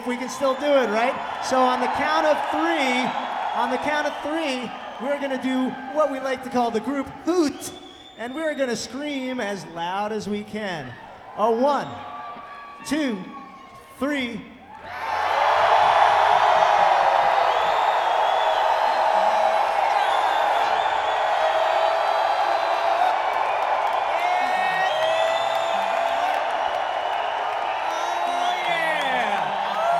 We can still do it, right? So on the count of three, we're gonna do what we like to call the group hoot, and we're gonna scream as loud as we can. A 1, 2, 3,